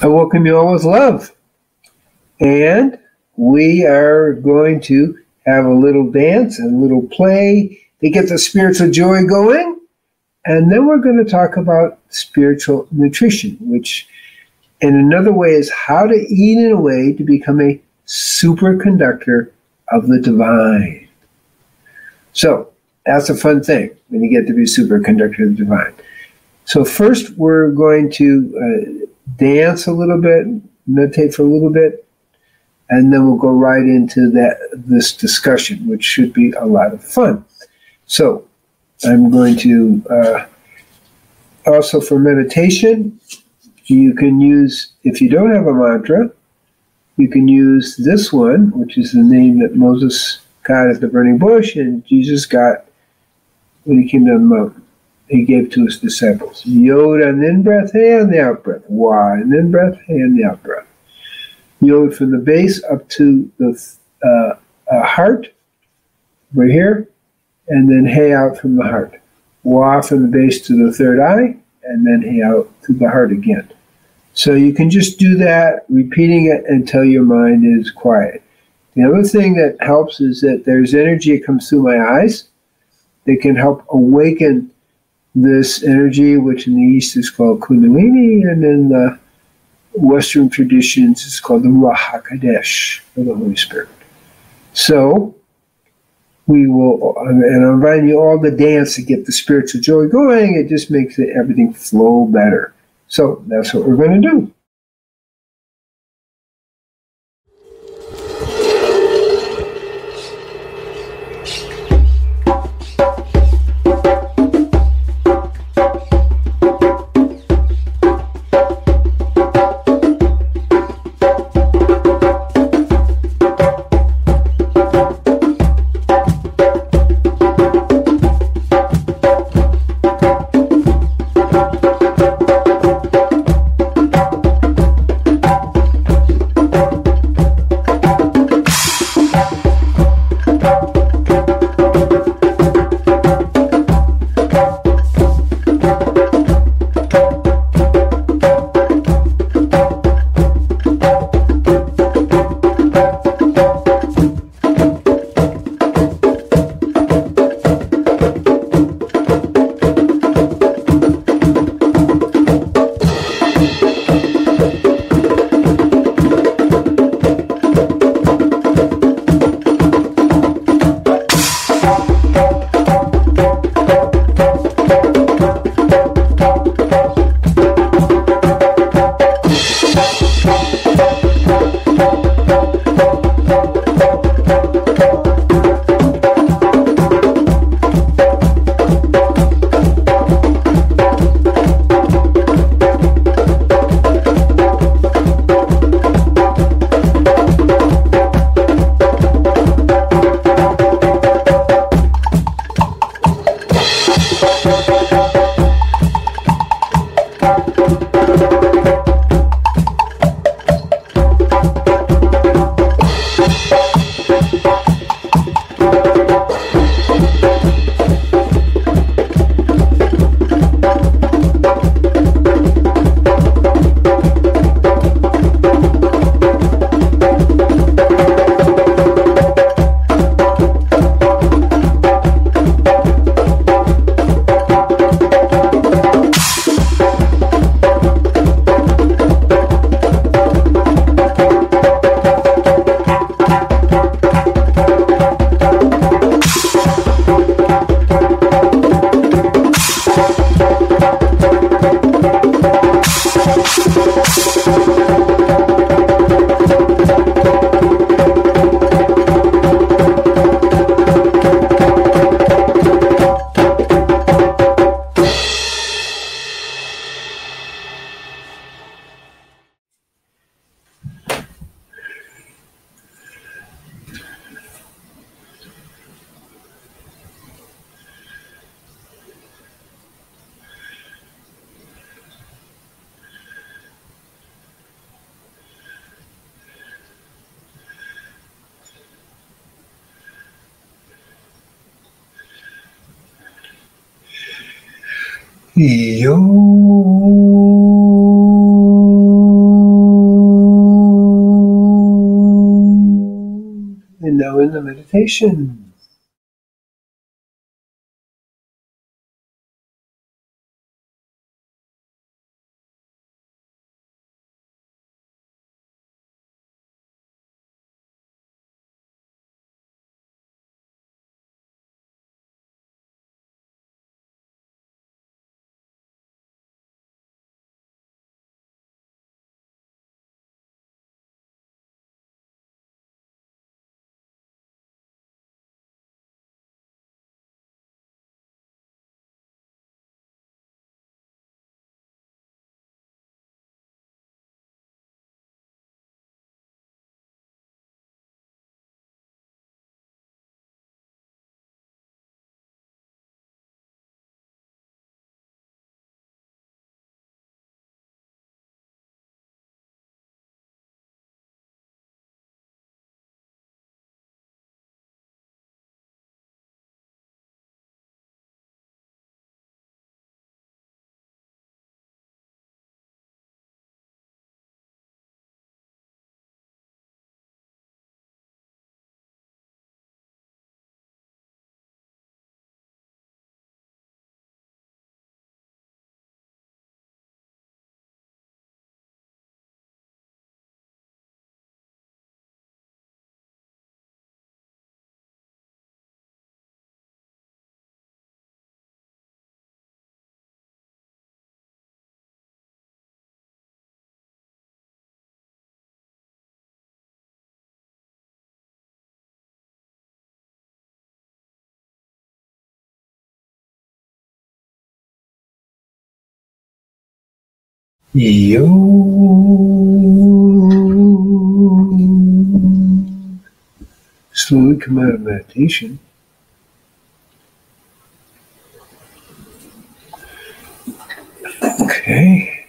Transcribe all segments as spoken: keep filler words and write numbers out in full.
I welcome you all with love. And we are going to have a little dance and a little play to get the spiritual joy going. And then we're going to talk about spiritual nutrition, which in another way is how to eat in a way to become a superconductor of the divine. So that's a fun thing when you get to be superconductor of the divine. So first we're going to uh, dance a little bit, meditate for a little bit, and then we'll go right into that this discussion, which should be a lot of fun. So I'm going to, uh, also for meditation, you can use, if you don't have a mantra, you can use this one, which is the name that Moses got at the burning bush, and Jesus got when he came down the mountain. He gave to his disciples. Yod on the in-breath, Hey on the out-breath. Wah on the in-breath, Hey on the out-breath. Yod from the base up to the uh, uh, heart, right here, and then Hey out from the heart. Wah from the base to the third eye, and then Hey out to the heart again. So you can just do that, repeating it until your mind is quiet. The other thing that helps is that there's energy that comes through my eyes that can help awaken this energy, which in the East is called Kundalini, and in the Western traditions it's called the Ruach HaKodesh, or the Holy Spirit. So we will, and I'm inviting you all to dance to get the spiritual joy going. It just makes it, everything flow better. So that's what we're going to do. Yo. meditation. Yo. Slowly come out of meditation. Okay.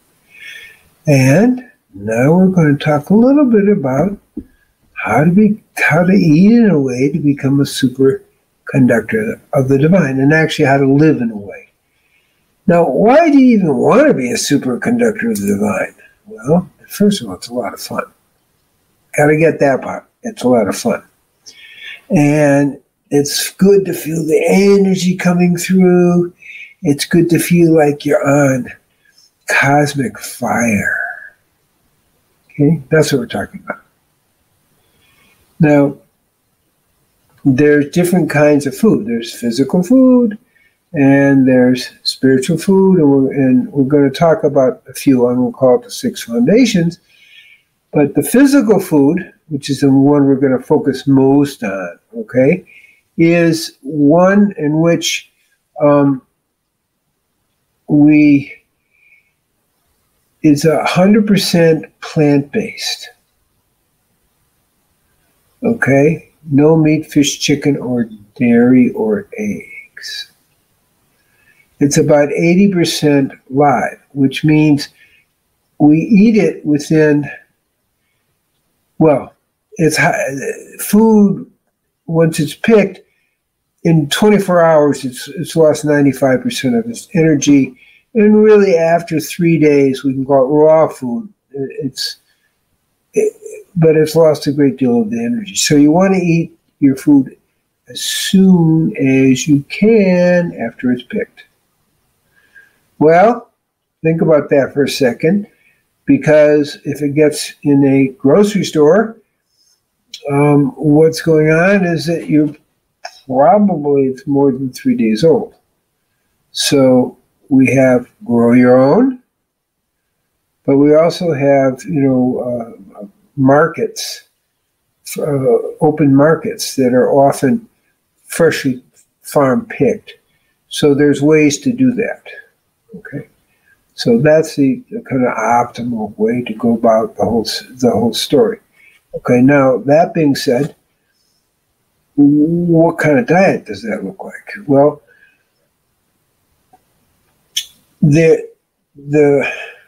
And now we're going to talk a little bit about how to be how to eat in a way to become a superconductor of the divine, and actually how to live in a way. Now, why do you even want to be a superconductor of the divine? Well, first of all, it's a lot of fun. Got to get that part. It's a lot of fun. And it's good to feel the energy coming through. It's good to feel like you're on cosmic fire. Okay? That's what we're talking about. Now, there's different kinds of food. There's physical food, and there's spiritual food, and we're, and we're going to talk about a few, and we'll call it the six foundations. But the physical food, which is the one we're going to focus most on, okay, is one in which um, we is one hundred percent plant-based, okay? No meat, fish, chicken, or dairy, or eggs. It's about eighty percent live, which means we eat it within, well, it's food, once it's picked, in twenty-four hours, it's, it's lost ninety-five percent of its energy. And really, after three days, we can call it raw food. It's, it, but it's lost a great deal of the energy. So you want to eat your food as soon as you can after it's picked. Well, think about that for a second, because if it gets in a grocery store, um, what's going on is that you're probably it's more than three days old. So we have grow your own, but we also have, you know, uh, markets, uh, open markets that are often freshly farm picked. So there's ways to do that. Okay, so that's the, the kind of optimal way to go about the whole the whole story. Okay, now that being said, what kind of diet does that look like? Well, the the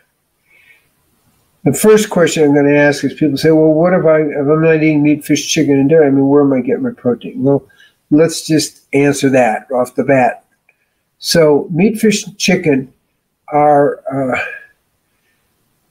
the first question I'm going to ask is people say, well, what if I if I'm not eating meat, fish, chicken, and dairy? I mean, where am I getting my protein? Well, let's just answer that off the bat. So meat, fish, and chicken are uh,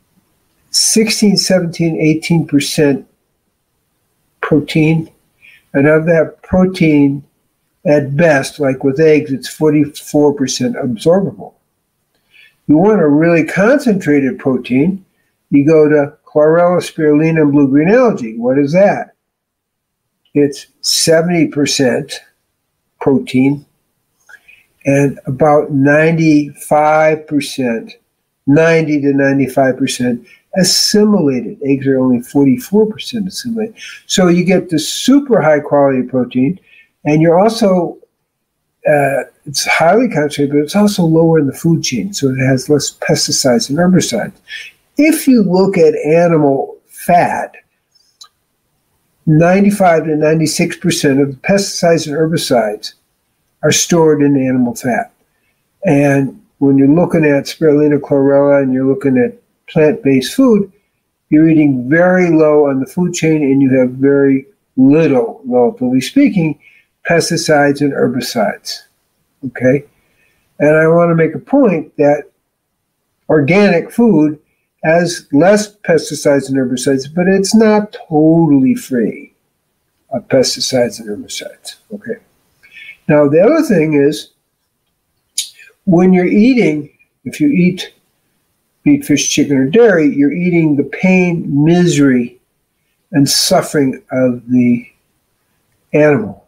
sixteen, seventeen, eighteen percent protein, And of that protein, at best, like with eggs, it's forty-four percent absorbable. You want a really concentrated protein, you go to chlorella, spirulina, and blue-green algae. What is that? It's seventy percent protein and about ninety-five percent, ninety to ninety-five percent assimilated. Eggs are only forty-four percent assimilated. So you get the super high quality protein, and you're also, uh, it's highly concentrated, but it's also lower in the food chain, so it has less pesticides and herbicides. If you look at animal fat, ninety-five to ninety-six percent of the pesticides and herbicides are stored in animal fat. And when you're looking at spirulina, chlorella, and you're looking at plant-based food, you're eating very low on the food chain, and you have very little, relatively speaking, pesticides and herbicides. Okay? And I want to make a point that organic food has less pesticides and herbicides, but it's not totally free of pesticides and herbicides. Okay. Now, the other thing is, when you're eating, if you eat meat, fish, chicken, or dairy, you're eating the pain, misery, and suffering of the animal.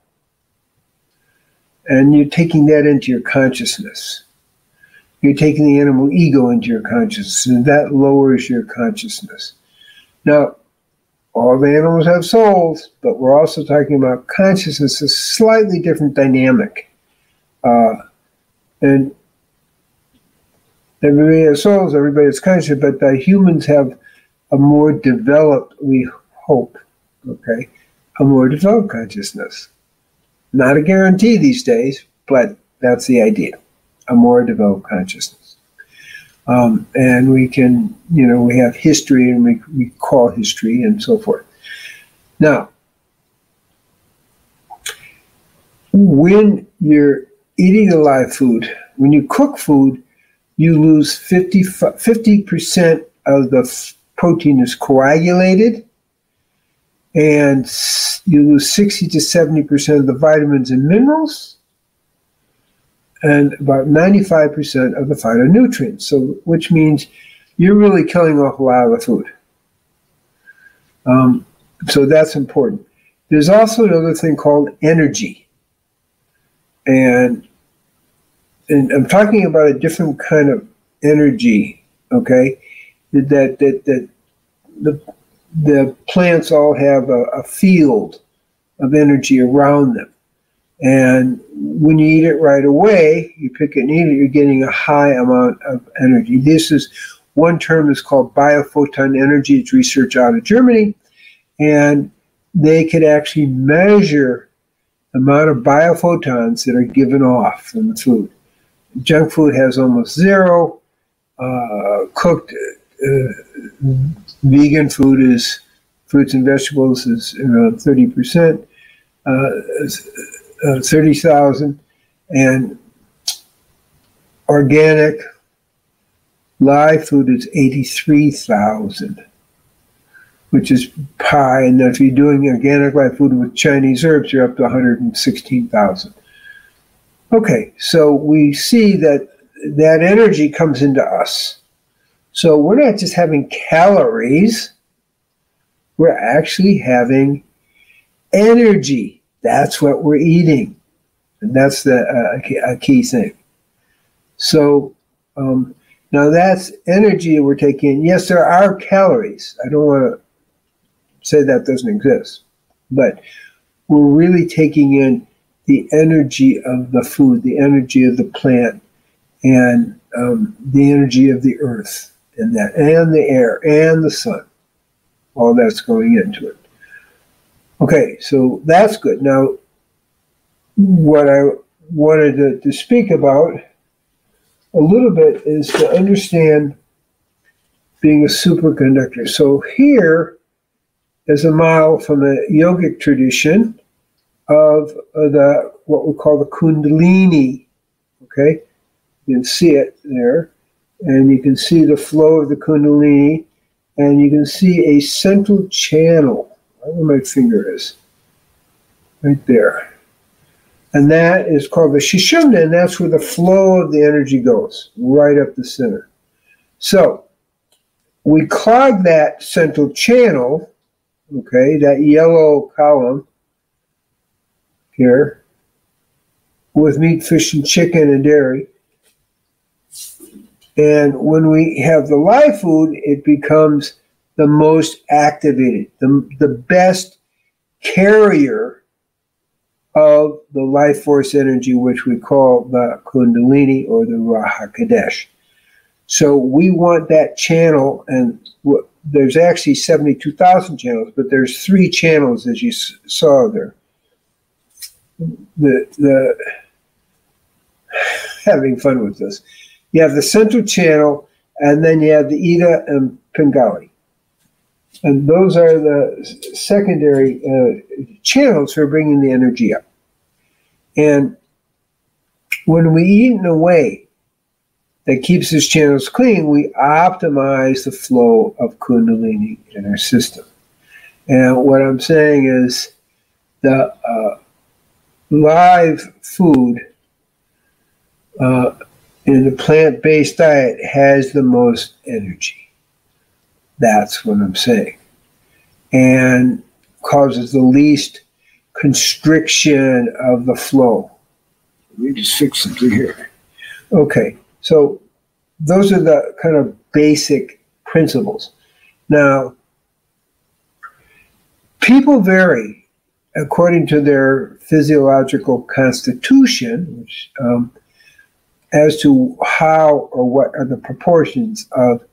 And you're taking that into your consciousness. You're taking the animal ego into your consciousness, and that lowers your consciousness. Now, all the animals have souls, but we're also talking about consciousness, a slightly different dynamic. Uh, and everybody has souls, everybody is conscious, but the humans have a more developed, we hope, okay, a more developed consciousness. Not a guarantee these days, but that's the idea. A more developed consciousness. Um, and we can, you know, we have history and we, we call history and so forth. Now, when you're eating a live food, when you cook food, you lose fifty percent of the f- protein is coagulated, and you lose sixty to seventy percent of the vitamins and minerals, and about ninety-five percent of the phytonutrients, so which means you're really killing off a lot of the food. Um, so that's important. There's also another thing called energy. And, and I'm talking about a different kind of energy, okay? That, that, that the, the plants all have a, a field of energy around them. And when you eat it right away, you pick it and eat it, you're getting a high amount of energy. This is, one term is called biophoton energy. It's research out of Germany. And they could actually measure the amount of biophotons that are given off from the food. Junk food has almost zero. Uh, cooked uh, vegan food is, fruits and vegetables is around thirty percent. Uh, Uh, thirty thousand, and organic live food is eighty-three thousand, which is high. And if you're doing organic live food with Chinese herbs, you're up to one hundred sixteen thousand. Okay, so we see that that energy comes into us. So we're not just having calories, we're actually having energy. That's what we're eating. And that's the uh, key, a key thing. So um, now that's energy we're taking. Yes, there are calories. I don't want to say that doesn't exist. But we're really taking in the energy of the food, the energy of the plant, and um, the energy of the earth, and that, and the air, and the sun. All that's going into it. Okay, so that's good. Now, what I wanted to, to speak about a little bit is to understand being a superconductor. So here is a model from a yogic tradition of the what we call the Kundalini. Okay, you can see it there, and you can see the flow of the Kundalini, and you can see a central channel. Where my finger is. right there. And that is called the Sushumna, and that's where the flow of the energy goes, right up the center. So we clog that central channel, okay, that yellow column here, with meat, fish, and chicken and dairy. And when we have the live food, it becomes the most activated, the, the best carrier of the life force energy, which we call the Kundalini or the Ruach HaKodesh. So we want that channel, and w- there's actually seventy-two thousand channels, but there's three channels, as you s- saw there. The, the having fun with this. You have the central channel, and then you have the Ida and Pingali. And those are the secondary uh, channels for bringing the energy up. And when we eat in a way that keeps these channels clean, we optimize the flow of Kundalini in our system. And what I'm saying is the uh, live food uh, in the plant-based diet has the most energy. That's what I'm saying. And causes the least constriction of the flow. Let me just fix something here. Okay, so those are the kind of basic principles. Now, people vary according to their physiological constitution, which um, as to how or what are the proportions of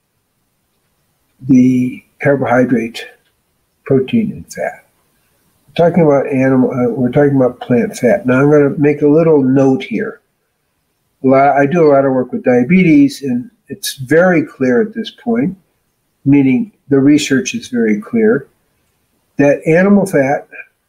the carbohydrate, protein, and fat. We're talking about animal, uh, we're talking about plant fat. Now I'm going to make a little note here. A lot, I do a lot of work with diabetes, and it's very clear at this point, meaning the research is very clear, that animal fat,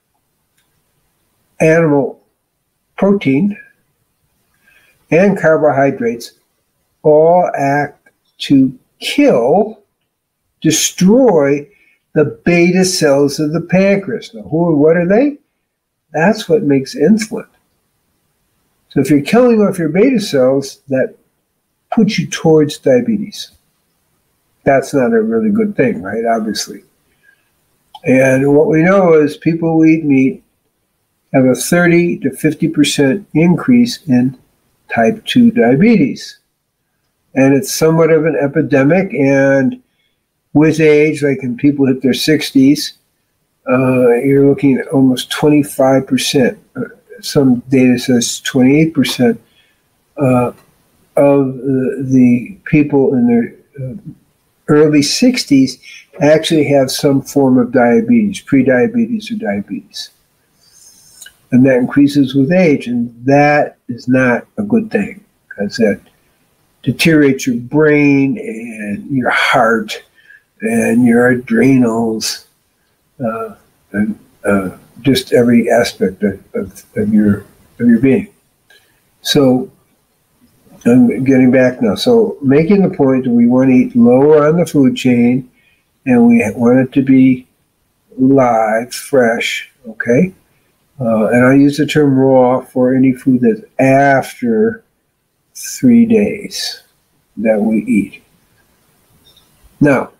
animal protein, and carbohydrates all act to kill, destroy the beta cells of the pancreas. Now, who, what are they? That's what makes insulin. So if you're killing off your beta cells, that puts you towards diabetes. That's not a really good thing, right? Obviously. And what we know is people who eat meat have a thirty to fifty percent increase in type two diabetes. And it's somewhat of an epidemic, and with age, like when people hit their sixties, uh, you're looking at almost twenty-five percent. Some data says twenty-eight percent uh, of the, the people in their uh, early sixties actually have some form of diabetes, pre-diabetes or diabetes. And that increases with age, and that is not a good thing, because that deteriorates your brain and your heart and your adrenals, uh, and uh, just every aspect of, of, of your of your being. So I'm getting back now. So making the point that we want to eat lower on the food chain, and we want it to be live, fresh, okay? Uh, and I use the term raw for any food that's after three days that we eat. Now,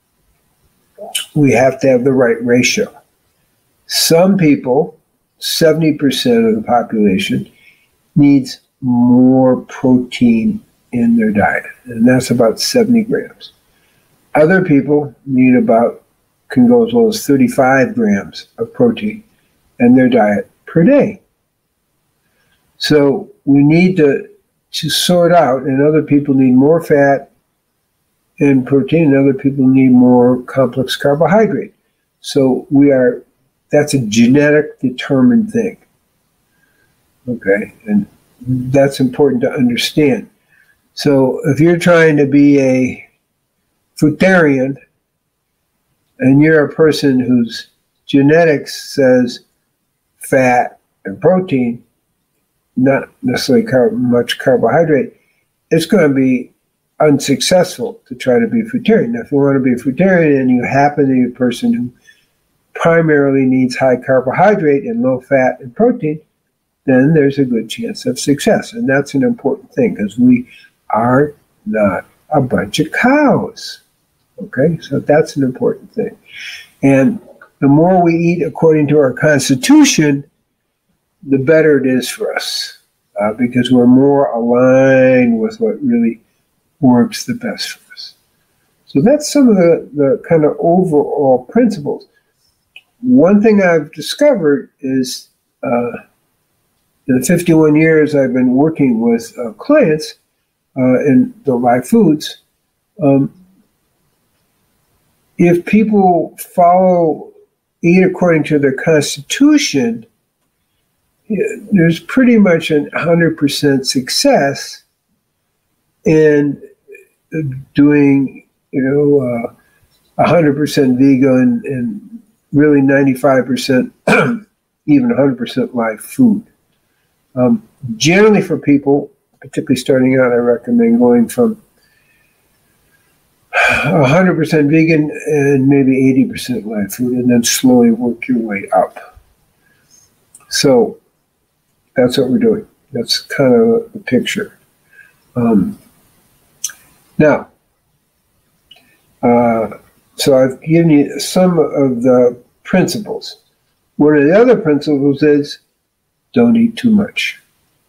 we have to have the right ratio. Some people, seventy percent of the population, needs more protein in their diet, and that's about seventy grams. Other people need about, can go as low as thirty-five grams of protein in their diet per day. So we need to, to sort out, and other people need more fat and protein, and other people need more complex carbohydrate. So we are, that's a genetic determined thing. Okay, and that's important to understand. So if you're trying to be a fruitarian and you're a person whose genetics says fat and protein, not necessarily car- much carbohydrate, it's going to be unsuccessful to try to be fruitarian. Now, if you want to be a fruitarian and you happen to be a person who primarily needs high carbohydrate and low fat and protein, then there's a good chance of success. And that's an important thing because we are not a bunch of cows. Okay, so that's an important thing. And the more we eat according to our constitution, the better it is for us uh, because we're more aligned with what really works the best for us. So that's some of the, the kind of overall principles. One thing I've discovered is uh, in the fifty-one years I've been working with uh, clients uh, in the live foods, um, if people follow, eat according to their constitution, there's pretty much a one hundred percent success in doing, you know, uh, one hundred percent vegan and really ninety-five percent, even one hundred percent live food. Um, generally for people, particularly starting out, I recommend going from one hundred percent vegan and maybe eighty percent live food, and then slowly work your way up. So that's what we're doing. That's kind of the picture. Um, now, uh, so I've given you some of the principles. One of the other principles is don't eat too much,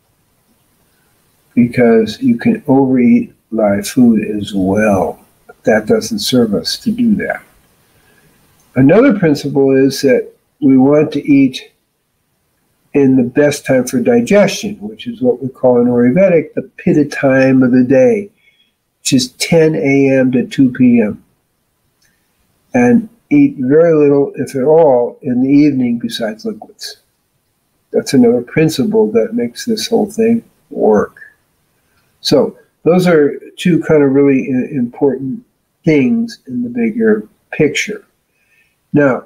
because you can overeat live food as well. That doesn't serve us to do that. Another principle is that we want to eat in the best time for digestion, which is what we call in Ayurvedic the pitta time of the day, which is ten a.m. to two p.m. And eat very little, if at all, in the evening besides liquids. That's another principle that makes this whole thing work. So those are two kind of really important things in the bigger picture. Now,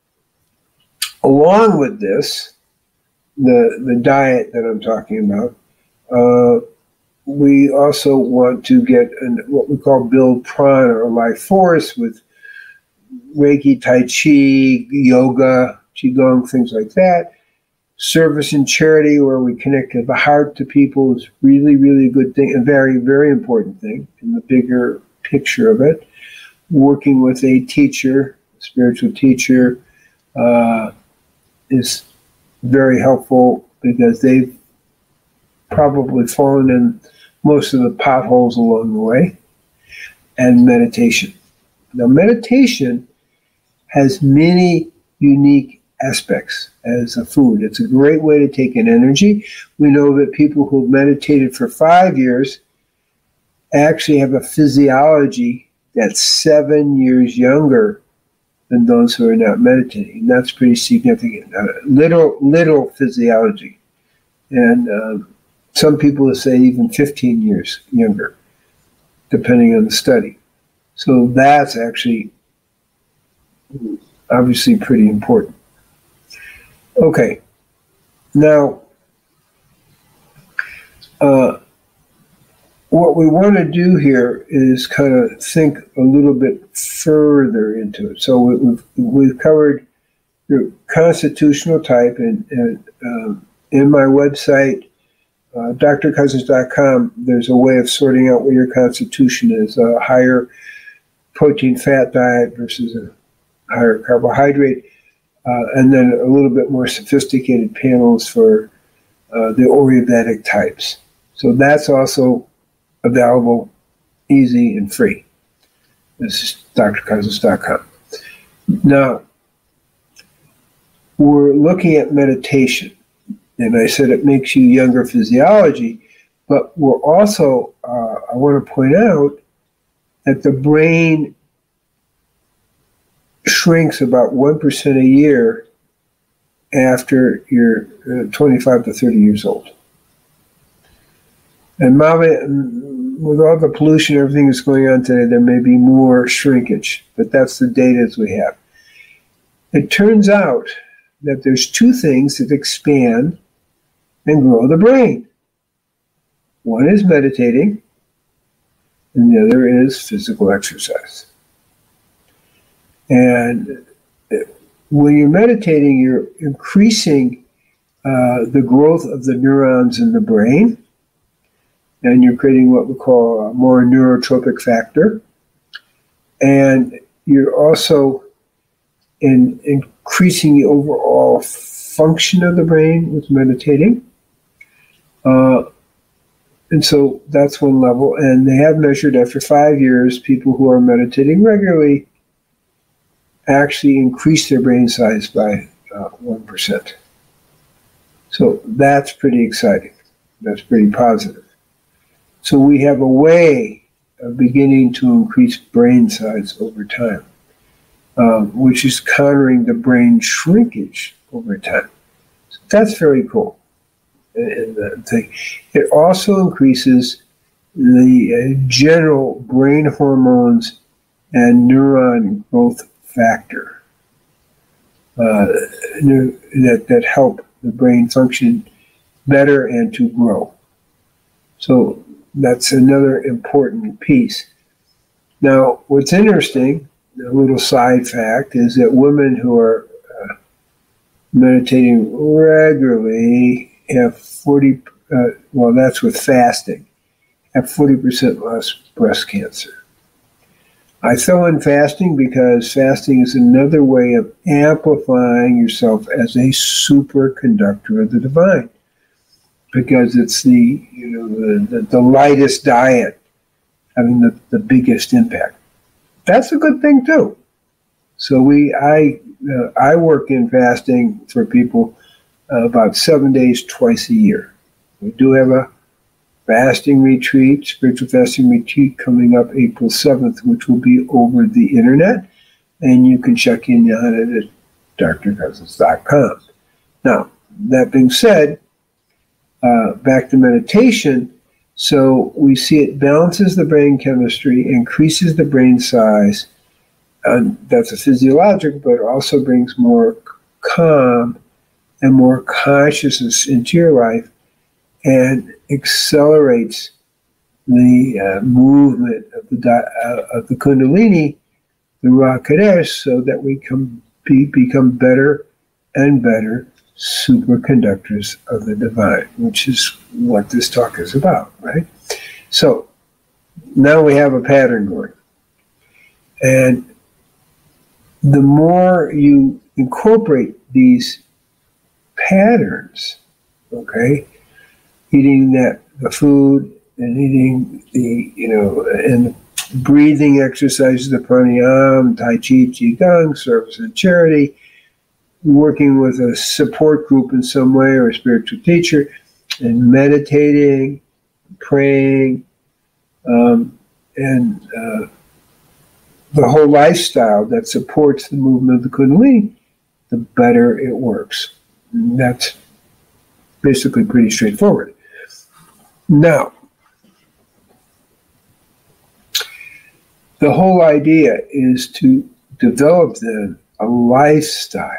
along with this, the, the diet that I'm talking about, uh, we also want to get an, what we call build prana or life force with Reiki, Tai Chi, yoga, Qigong, things like that. Service and charity, where we connect the heart to people, is really, really a good thing, a very, very important thing in the bigger picture of it. Working with a teacher, a spiritual teacher, uh, is very helpful because they've probably fallen in most of the potholes along the way. And meditation. Now, meditation has many unique aspects as a food. It's a great way to take in energy. We know that people who've meditated for five years actually have a physiology that's seven years younger than those who are not meditating. And that's pretty significant. Uh, literal, literal physiology. And um, some people will say even fifteen years younger, depending on the study. So that's actually obviously pretty important. Okay, now uh, what we want to do here is kind of think a little bit further into it. So we, we've, we've covered your constitutional type, and, and um, in my website, uh, d r cousins dot com, there's a way of sorting out what your constitution is, a higher protein fat diet versus a higher carbohydrate. Uh, and then a little bit more sophisticated panels for uh, the Ayurvedic types. So that's also available, easy and free. This is d r cousins dot com. Now, we're looking at meditation. And I said it makes you younger physiology, but we're also, uh, I want to point out that the brain shrinks about one percent a year after you're uh, twenty-five to thirty years old. And with all the pollution, everything that's going on today, there may be more shrinkage, but that's the data as we have. It turns out that there's two things that expand and grow the brain. One is meditating, and the other is physical exercise. And When you're meditating, you're increasing uh, the growth of the neurons in the brain, and you're creating what we call a more neurotropic factor. And you're also in, increasing the overall function of the brain with meditating. Uh, and so that's one level. And they have measured after five years, people who are meditating regularly actually increase their brain size by uh, one percent. So that's pretty exciting. That's pretty positive. So we have a way of beginning to increase brain size over time, um, which is countering the brain shrinkage over time. So that's very cool. And the thing. It also increases the uh, general brain hormones and neuron growth factor uh, that, that help the brain function better and to grow. So that's another important piece. Now, what's interesting, a little side fact, is that women who are uh, meditating regularly have forty, uh, well, that's with fasting, have forty percent less breast cancer. I throw in fasting because fasting is another way of amplifying yourself as a superconductor of the divine, because it's the, you know, the, the, the lightest diet having the, the biggest impact. That's a good thing too. So we, I, uh, I work in fasting for people uh, about seven days twice a year. We do have a fasting retreat, spiritual fasting retreat coming up April seventh, which will be over the internet, and you can check in on it at d r cousins dot com. Now, that being said, uh, back to meditation. So we see it balances the brain chemistry, increases the brain size, and that's a physiologic, but also brings more calm and more consciousness into your life, and accelerates the uh, movement of the uh, of the Kundalini, the Ruach Kodesh, so that we can be, become better and better superconductors of the divine, which is what this talk is about, right? So now we have a pattern going. And the more you incorporate these patterns, okay, eating that the food and eating the, you know, and breathing exercises, the pranayama, tai chi, qigong, service and charity, working with a support group in some way or a spiritual teacher, and meditating, praying, um, and uh, the whole lifestyle that supports the movement of the Kundalini, the better it works. And that's basically pretty straightforward. Now, the whole idea is to develop then a lifestyle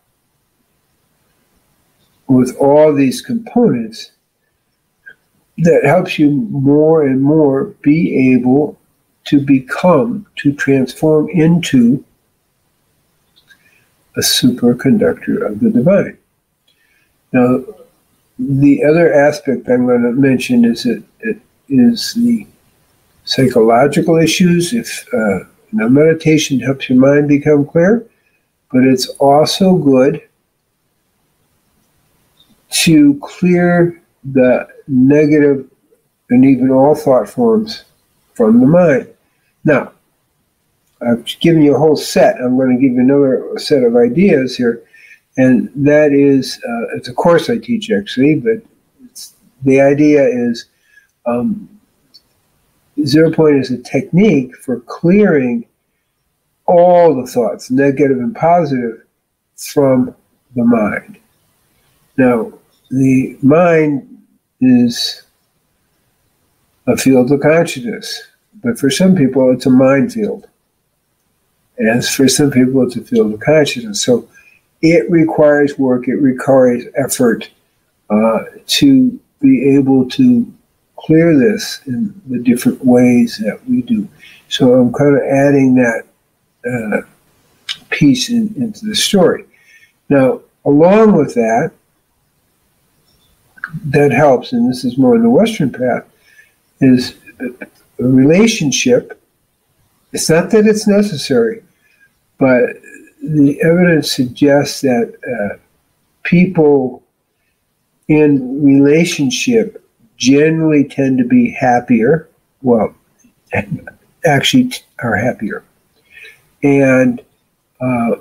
with all these components that helps you more and more be able to become, to transform into a superconductor of the divine. Now, the other aspect I'm going to mention is that it is the psychological issues. If uh, now meditation helps your mind become clear, but it's also good to clear the negative and even all thought forms from the mind. Now, I've given you a whole set. I'm going to give you another set of ideas here, and that is, uh, it's a course I teach actually, but it's, the idea is um, Zero Point is a technique for clearing all the thoughts, negative and positive, from the mind. Now, the mind is a field of consciousness, but for some people it's a minefield. And for some people it's a field of consciousness. So it requires work, it requires effort uh, to be able to clear this in the different ways that we do. So I'm kind of adding that uh, piece in, into the story. Now, along with that, that helps, and this is more in the Western path, is a relationship. It's not that it's necessary, but the evidence suggests that uh, people in relationship generally tend to be happier. Well, actually are happier. And uh,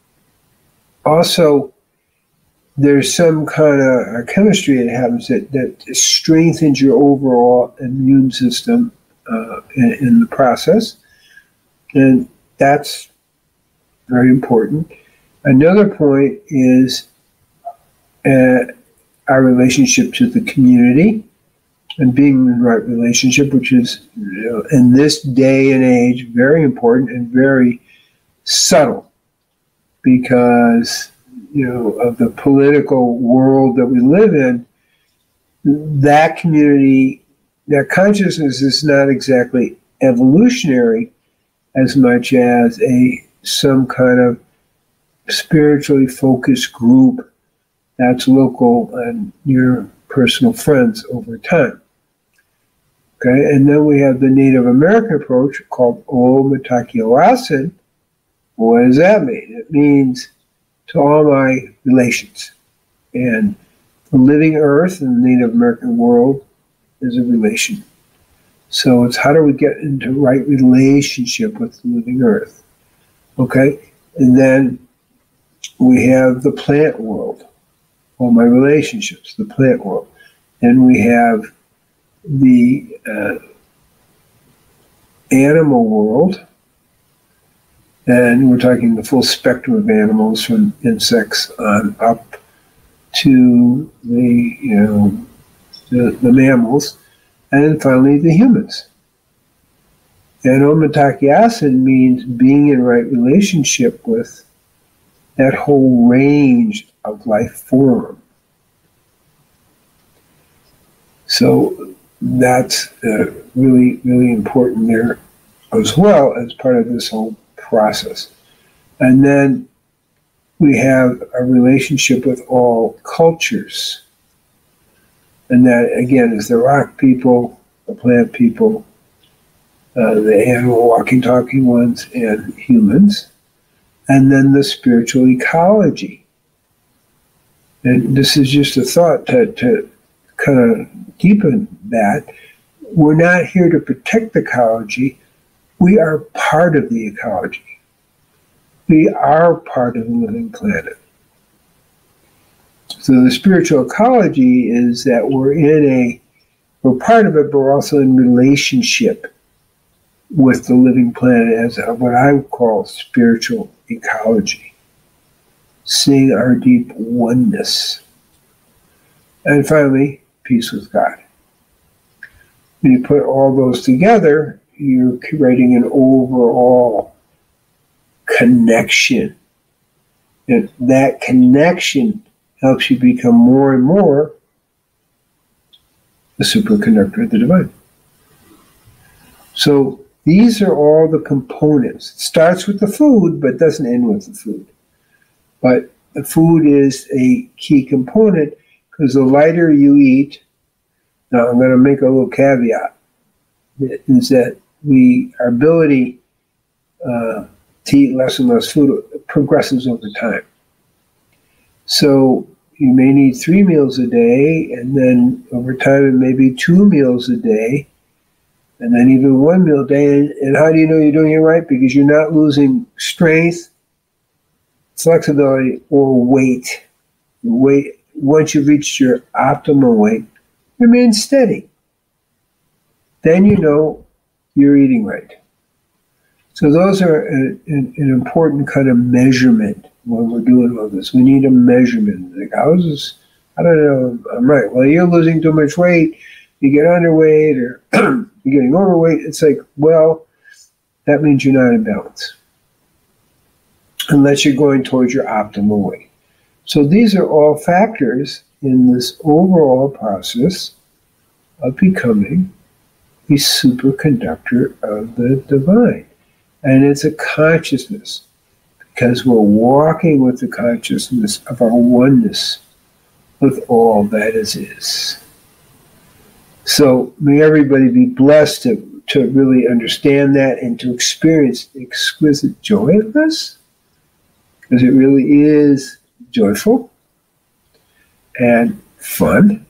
also, there's some kind of chemistry that happens that, that strengthens your overall immune system uh, in, in the process. And that's very important. Another point is uh, our relationship to the community and being in the right relationship, which is, you know, in this day and age, very important and very subtle because, you know, of the political world that we live in. That community, that consciousness is not exactly evolutionary as much as a some kind of spiritually focused group that's local and your personal friends over time. Okay, and then we have the Native American approach called O Mitakuye Oyasin. What does that mean? It means to all my relations. And the living earth in the Native American world is a relation. So it's how do we get into right relationship with the living earth? Okay, and then we have the plant world, all my relationships, the plant world. Then we have the uh, animal world, and we're talking the full spectrum of animals from insects on up to the, you know, the, the mammals, and finally the humans. And O Mitakuye Oyasin means being in right relationship with that whole range of life form. So that's uh, really, really important there as well as part of this whole process. And then we have a relationship with all cultures. And that, again, is the rock people, the plant people, uh, the animal walking, talking ones, and humans. And then the spiritual ecology. And this is just a thought to, to kind of deepen that. We're not here to protect the ecology. We are part of the ecology. We are part of the living planet. So the spiritual ecology is that we're in a, we're part of it, but we're also in relationship with the living planet as a, what I would call spiritual ecology. Seeing our deep oneness. And finally, peace with God. When you put all those together, you're creating an overall connection. And that connection helps you become more and more the superconductor of the divine. So these are all the components. It starts with the food, but doesn't end with the food. But the food is a key component because the lighter you eat, now I'm going to make a little caveat, is that we, our ability uh, to eat less and less food progresses over time. So you may need three meals a day, and then over time it may be two meals a day, and then even one meal a day. And, and how do you know you're doing it right? Because you're not losing strength, flexibility, or weight. Weight, once you've reached your optimal weight, remain steady. Then you know you're eating right. So those are an, an, an important kind of measurement when we're doing all this. We need a measurement. Like, I was just, I don't know, I'm right. Well, you're losing too much weight, you get underweight, or you're getting overweight. It's like, well, that means you're not in balance. Unless you're going towards your optimal weight. So these are all factors in this overall process of becoming a superconductor of the divine. And it's a consciousness. because we're walking with the consciousness of our oneness with all that is is. So may everybody be blessed to, to really understand that and to experience the exquisite joy of this, because it really is joyful and fun,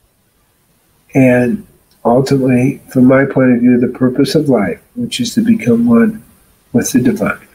and ultimately, from my point of view, the purpose of life, which is to become one with the divine.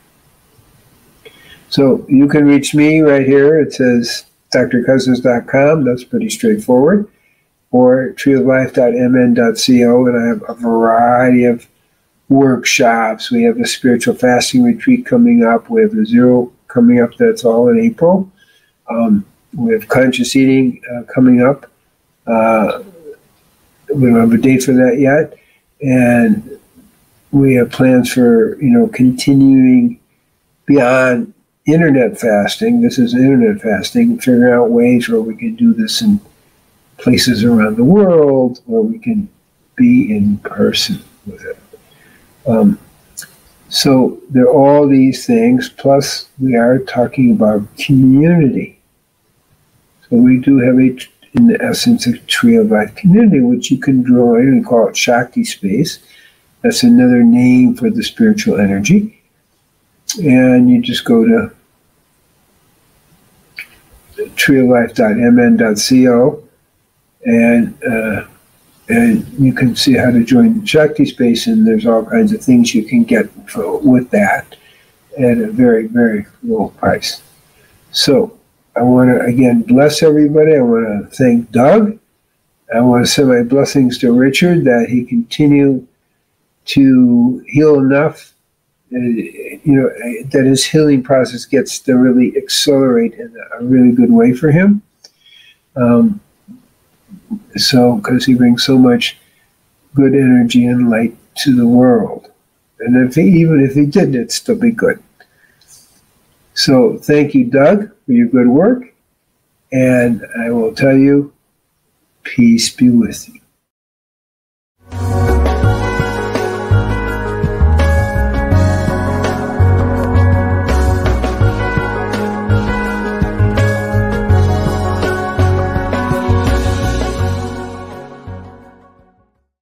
So you can reach me right here. It says d r cousins dot com. That's pretty straightforward. Or tree of life dot m n dot co. And I have a variety of workshops. We have a spiritual fasting retreat coming up. We have a zero coming up. That's all in April. Um, we have conscious eating uh, coming up. Uh, we don't have a date for that yet. And we have plans for, you know, continuing beyond internet fasting. This is internet fasting, figuring out ways where we can do this in places around the world where we can be in person with it. Um, so there are all these things, plus we are talking about community. So we do have a, in the essence, a Tree of Life community, which you can join and call it Shakti Space. That's another name for the spiritual energy. And you just go to tree of life dot m n dot co and uh, and you can see how to join Shakti Space, and there's all kinds of things you can get for, with that at a very, very low price. So I want to, again, bless everybody. I want to thank Doug. I want to send my blessings to Richard, that he continue to heal enough, uh, you know, that his healing process gets to really accelerate in a really good way for him. Um, so, because he brings so much good energy and light to the world. And if he, even if he didn't, it'd still be good. So thank you, Doug, for your good work. And I will tell you, peace be with you.